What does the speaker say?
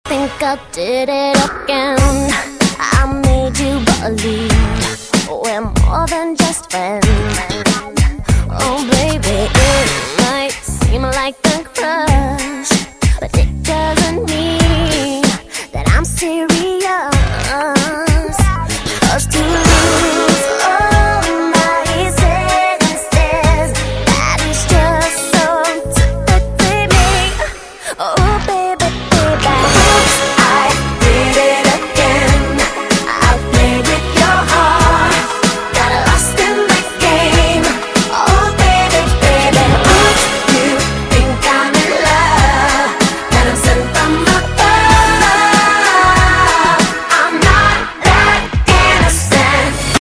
think I did it again. I made you believe we're more than just friends. Oh baby,